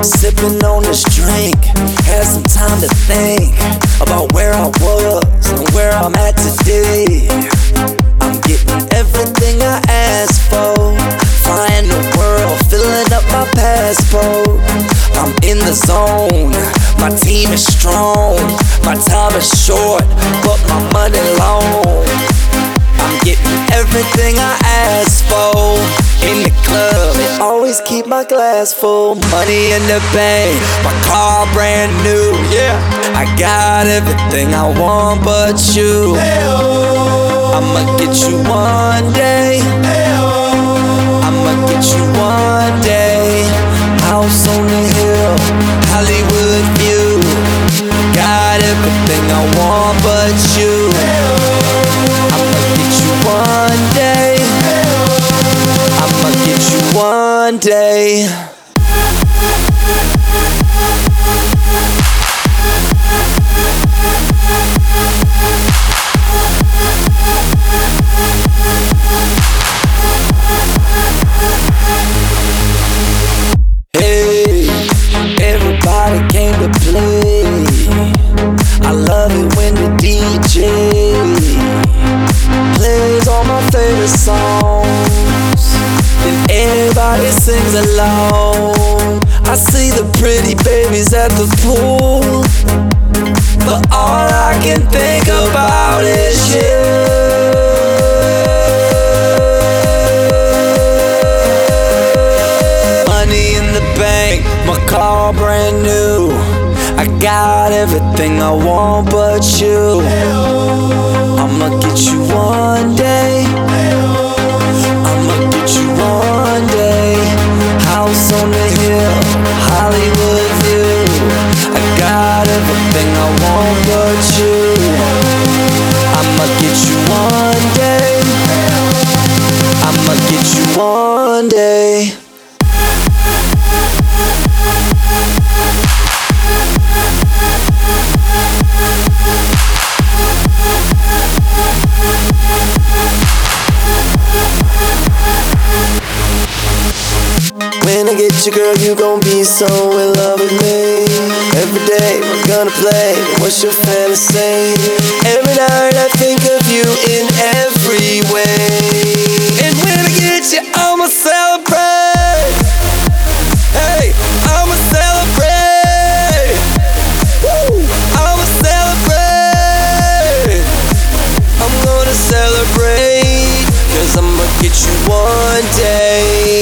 Sipping on this drink, had some time to think about where I was and where I'm at today. I'm getting everything I asked for, flying the world, filling up my passport. I'm in the zone, my team is strong, my time is short, but my money long. I'm getting everything I asked for. In the club, they always keep my glass full. Money in the bank, my car brand new. Yeah, I got everything I want but you. I'ma get you one day. I'ma get you one day. House on the hill, Hollywood view. Got everything I want but you. I'ma get you one day. I'ma get you one day. Hey, everybody came to play. I love it when the DJ plays all my favorite songs, and everybody sings along. I see the pretty babies at the pool, but all I can think about is you. Money in the bank, my car brand new. I got everything I want but you. I'ma get you one day. I'ma get you one day. House on the hill, Hollywood view. I got everything I want but you. I'ma get you one day. I'ma get you one day. When I get you, girl, you gon' be so in love with me. Every day we're gonna play, what's your fantasy? Every night I think of you in every way. And when I get you, I'ma celebrate. Hey, I'ma celebrate. Woo, I'ma celebrate. I'm gonna celebrate, 'cause I'ma get you one day.